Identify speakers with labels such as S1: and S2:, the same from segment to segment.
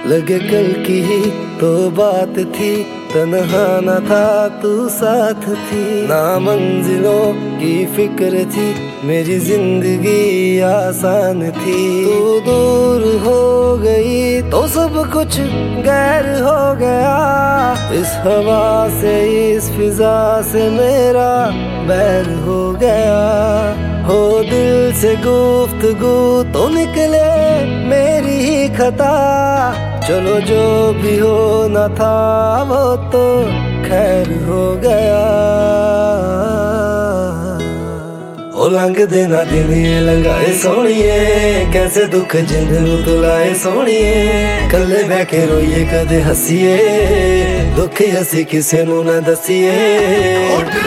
S1: लगे कल की ही तो बात थी, तन्हा न था तू साथ थी। ना मंजिलों की फिक्र थी, मेरी जिंदगी आसान थी। तू दूर हो गई तो सब कुछ गैर हो गया। इस हवा से इस फिजा से मेरा बैर हो गया। हो दिल से गुफ्तगू तो निकले मेरी ही खता। चलो जो भी होना था वो तो खैर हो गया। ओ लंघ देना दिन ये लंघाए सोनिए, कैसे दुख जिंद नू तुलाए सोनिए। कल्ले बह के रोइए कदे हसीए, दुख असी किसे नू ना दसीए।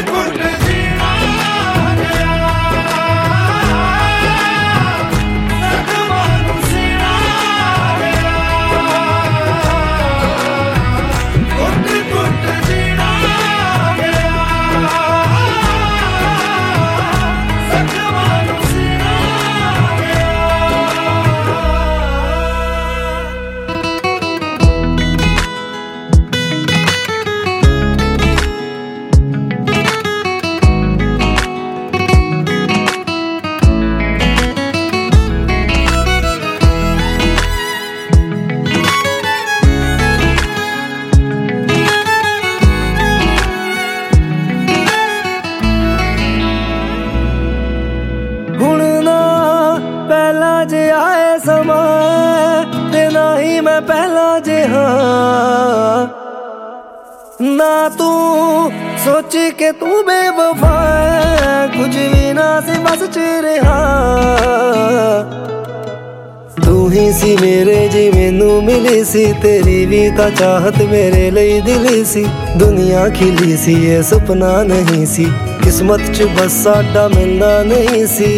S1: पहला जे आए समा ते ना ही मैं पहला जे हाँ। ना तू सोची के तू बेवफा है, कुछ भी ना सी बस चेहरे हाँ। तू ही सी मेरे जी मैनू मिली सी, तेरी भी ता चाहत मेरे लिए दिली सी। दुनिया खिली सी ये सपना नहीं सी, किस्मत च बस साडा मिलना नहीं सी।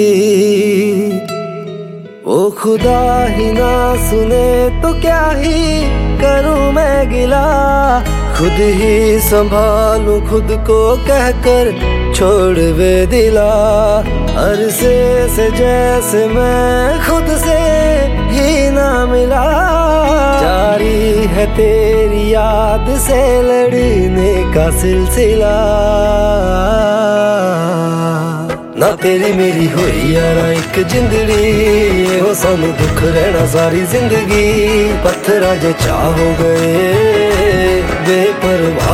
S1: ओ खुदा ही ना सुने तो क्या ही करूं मैं गिला। खुद ही संभालूं खुद को कहकर छोड़ वे दिला। अरसे से जैसे मैं खुद से ही ना मिला। जारी है तेरी याद से लड़ने का सिलसिला। ना तेरी मेरी होई यारा एक जिंदड़ी, हो सानू दुख रहना सारी जिंदगी। पत्थर जे चाह हो गए बेपरवाह